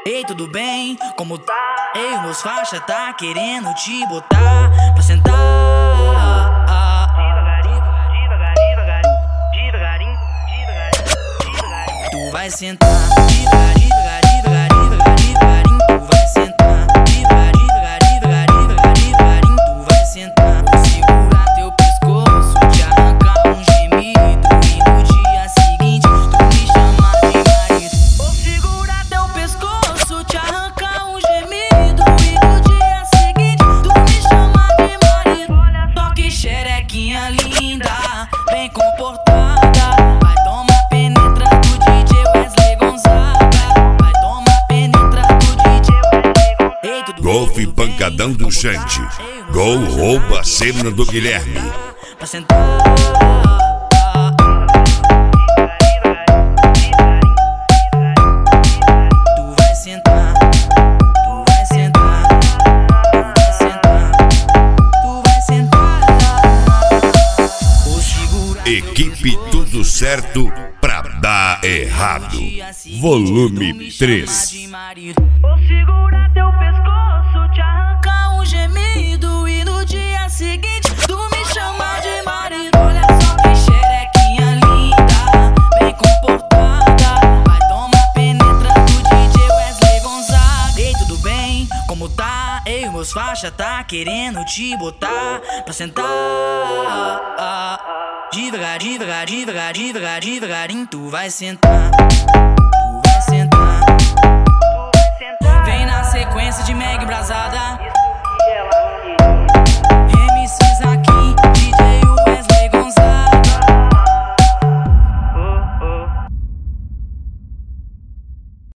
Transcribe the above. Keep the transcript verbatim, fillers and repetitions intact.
Ei, tudo bem? Como tá? Ei, meus faixa tá querendo te botar pra sentar. Devagarinho, devagarinho, devagarinho, devagarinho. Tu vai sentar devagarinho, devagarinho, devagarinho, devagarinho. Tu vai sentar devagarinho, devagarinho, devagarinho, devagarinho. Tu vai sentar. Vou segurar teu pescoço, te arrancar um gemido e no dia seguinte tu me chamar de marido. Vou segurar teu pescoço, te arrancar um gemido e no dia seguinte tu me chamar de marido. Só que xerequinha linda, bem comportada, vai tomar penetra do D J Wesley Gonzaga. Vai tomar penetra do D J Wesley Gonzaga. Ei, tudo Golfe pancadão do Xande. Gol rouba a cena do Guilherme. pra sentar. Tu vai sentar, tu vai sentar, tu vai sentar, tu vai sentar. Vou segurar Equipe Tudo Certo pra dar errado. Volume três. Vou segurar teu pescoço, te arrancar um gemido e no dia seguinte tu me chamar de marido. Olha só que xerequinha linda, bem comportada, vai tomar penetra do D J Wesley Gonzaga. Ei, tudo bem? Como tá? Ei, meus faixa tá querendo te botar pra sentar. Devagar, devagar, devagar, devagar, devagarinho. Tu vai sentar, tu vai sentar. Vem na sequência de mega embrasada.